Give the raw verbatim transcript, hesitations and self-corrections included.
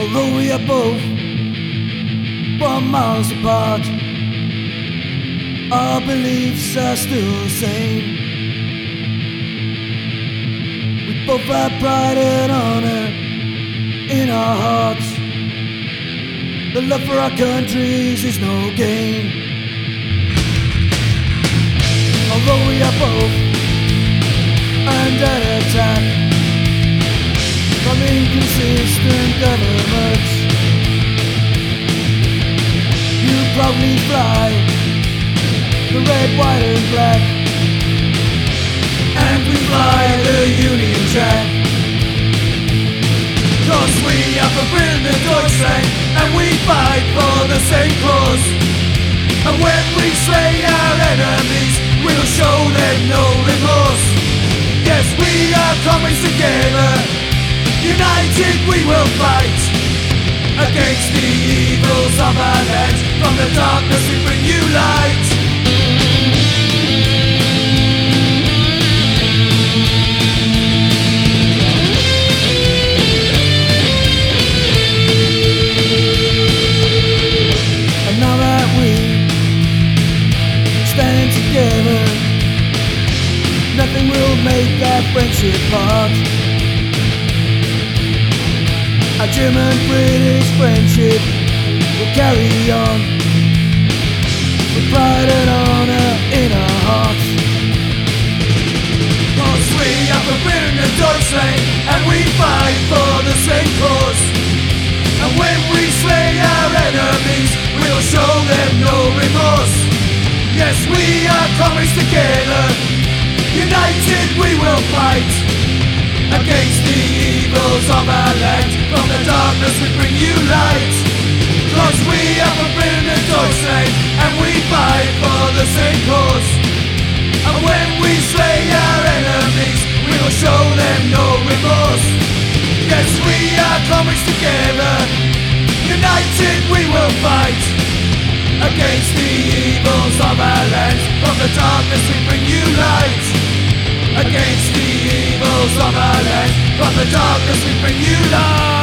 Although we are both one miles apart, our beliefs are still the same. We both have pride and honor in our hearts. The love for our countries is no gain. Although we are both under attack from inconsistent governments, you proudly fly the red, white and black, and we fly the Union Jack. Cause we are for Britain and Deutschland, and we fight for the same cause. And when we slay our enemies, we'll show them no remorse. Yes, we are coming together, united we will fight against the evils of our land. From the darkness we bring you light. And now that we stand together, nothing will make our friendship part. Our German-British friendship will carry on with pride and honor in our hearts. Cause we are from Britain and Deutschland, and we fight for the same cause. And when we slay our enemies, we'll show them no remorse. Yes, we are coming together, united we will fight against the evils of our land. From the darkness we bring you light. Cause we are from Britain and Deutschland, and we fight for the same cause. And when we slay our enemies, we'll show them no remorse. Yes, we are coming together, united we will fight against the evils of our land. From the darkness we bring you light. Against the evils of our land, from the darkness we bring you light.